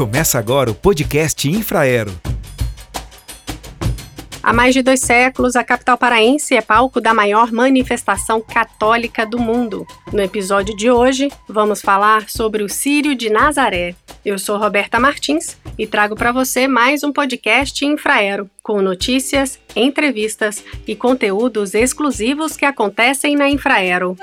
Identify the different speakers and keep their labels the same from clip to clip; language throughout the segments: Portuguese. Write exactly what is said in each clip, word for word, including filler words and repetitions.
Speaker 1: Começa agora o podcast Infraero.
Speaker 2: Há mais de dois séculos, a capital paraense é palco da maior manifestação católica do mundo. No episódio de hoje, vamos falar sobre o Círio de Nazaré. Eu sou Roberta Martins e trago para você mais um podcast Infraero, com notícias, entrevistas e conteúdos exclusivos que acontecem na Infraero.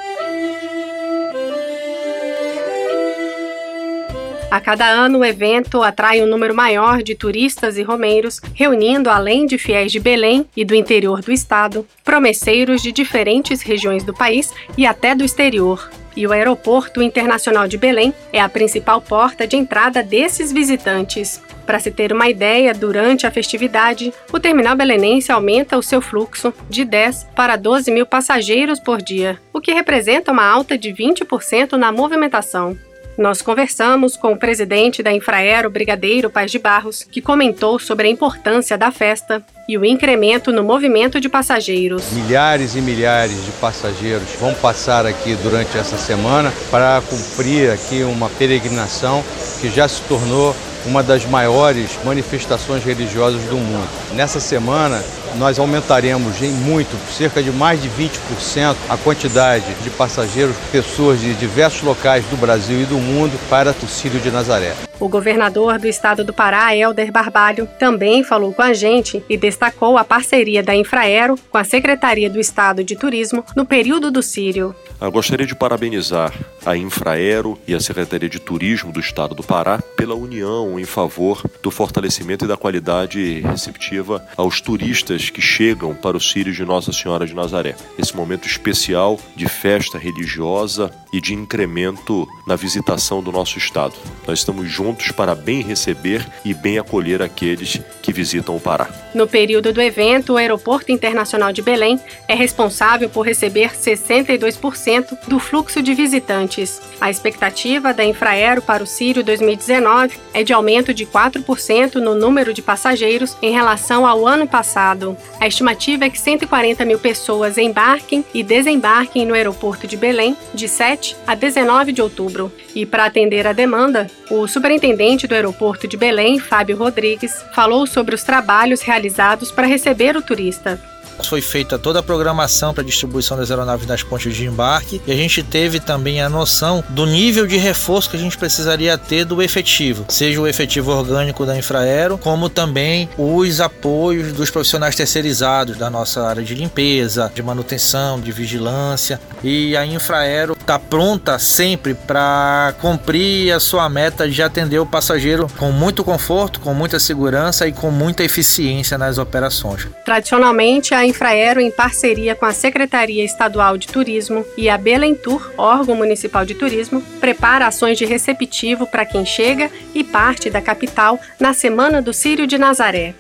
Speaker 2: A cada ano, o evento atrai um número maior de turistas e romeiros, reunindo, além de fiéis de Belém e do interior do estado, promesseiros de diferentes regiões do país e até do exterior. E o Aeroporto Internacional de Belém é a principal porta de entrada desses visitantes. Para se ter uma ideia, durante a festividade, o terminal belenense aumenta o seu fluxo de dez para doze mil passageiros por dia, o que representa uma alta de vinte por cento na movimentação. Nós conversamos com o presidente da Infraero, Brigadeiro Paz de Barros, que comentou sobre a importância da festa e o incremento no movimento de passageiros.
Speaker 3: Milhares e milhares de passageiros vão passar aqui durante essa semana para cumprir aqui uma peregrinação que já se tornou uma das maiores manifestações religiosas do mundo. Nessa semana, nós aumentaremos em muito, cerca de mais de vinte por cento, a quantidade de passageiros, pessoas de diversos locais do Brasil e do mundo para o Círio de Nazaré.
Speaker 2: O governador do estado do Pará, Helder Barbalho, também falou com a gente e destacou a parceria da Infraero com a Secretaria do Estado de Turismo no período do Círio.
Speaker 4: Eu gostaria de parabenizar a Infraero e a Secretaria de Turismo do Estado do Pará pela união em favor do fortalecimento e da qualidade receptiva aos turistas que chegam para o Círio de Nossa Senhora de Nazaré. Esse momento especial de festa religiosa e de incremento na visitação do nosso estado. Nós estamos juntos para bem receber e bem acolher aqueles que visitam o Pará.
Speaker 2: No período do evento, o Aeroporto Internacional de Belém é responsável por receber sessenta e dois por cento do fluxo de visitantes. A expectativa da Infraero para o Círio dois mil e dezenove é de aumento de quatro por cento no número de passageiros em relação ao ano passado. A estimativa é que cento e quarenta mil pessoas embarquem e desembarquem no aeroporto de Belém de sete a dezenove de outubro. E para atender a demanda, o superintendente do aeroporto de Belém, Fábio Rodrigues, falou sobre os trabalhos realizados para receber o turista.
Speaker 5: Foi feita toda a programação para a distribuição das aeronaves nas pontes de embarque e a gente teve também a noção do nível de reforço que a gente precisaria ter do efetivo, seja o efetivo orgânico da Infraero, como também os apoios dos profissionais terceirizados da nossa área de limpeza, de manutenção, de vigilância. E a Infraero está pronta sempre para cumprir a sua meta de atender o passageiro com muito conforto, com muita segurança e com muita eficiência nas operações.
Speaker 2: Tradicionalmente, a Infraero, em parceria com a Secretaria Estadual de Turismo e a Belém Tour, órgão municipal de turismo, prepara ações de receptivo para quem chega e parte da capital na Semana do Círio de Nazaré.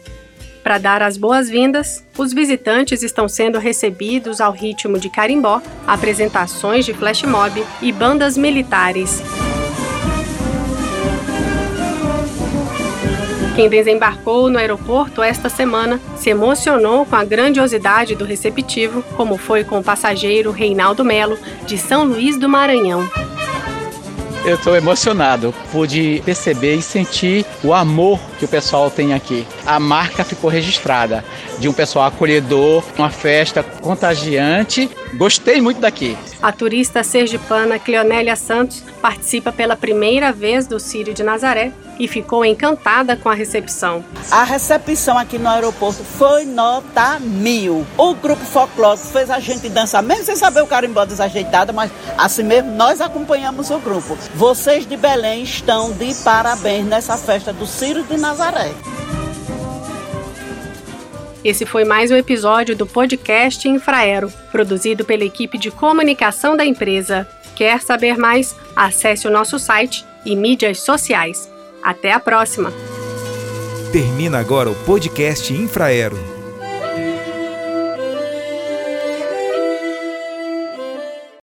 Speaker 2: Para dar as boas-vindas, os visitantes estão sendo recebidos ao ritmo de carimbó, apresentações de flash mob e bandas militares. Quem desembarcou no aeroporto esta semana se emocionou com a grandiosidade do receptivo, como foi com o passageiro Reinaldo Melo, de São Luís do Maranhão.
Speaker 6: Eu estou emocionado, pude perceber e sentir o amor que o pessoal tem aqui. A marca ficou registrada, de um pessoal acolhedor, uma festa contagiante. Gostei muito daqui.
Speaker 2: A turista sergipana Cleonélia Santos participa pela primeira vez do Círio de Nazaré e ficou encantada com a recepção.
Speaker 7: A recepção aqui no aeroporto foi nota mil. O grupo folclórico fez a gente dançar, mesmo sem saber o carimbó desajeitado, mas assim mesmo nós acompanhamos o grupo. Vocês de Belém estão de parabéns nessa festa do Círio de Nazaré.
Speaker 2: Esse foi mais um episódio do podcast Infraero, produzido pela equipe de comunicação da empresa. Quer saber mais? Acesse o nosso site e mídias sociais. Até a próxima!
Speaker 1: Termina agora o podcast Infraero.